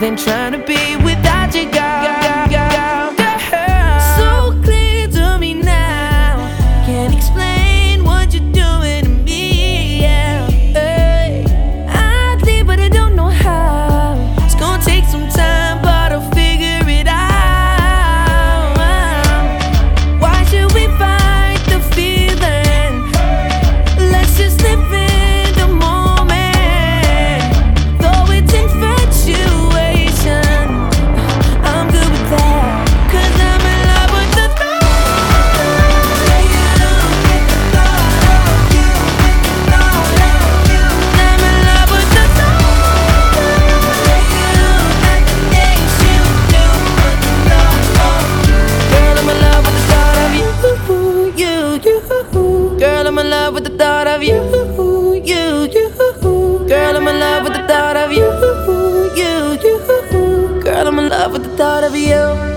than trying to be without you, girl. So clear to me now. Can't explain what you're doing to me. Yeah. Hey. I'd leave, but I don't know how. It's gonna take some time, but I'll figure it out. Why should we fight the feeling? Let's just live in the moment. Though it's infatuation, I'm good with that. 'Cause I'm in love with the thought of you. I'm in love with the thought of you and the things you do. Girl, I'm in love with the thought of you. Girl, I'm in love with the thought of you. Girl, I'm in love with the thought of you. Girl, I'm in love with the thought of you.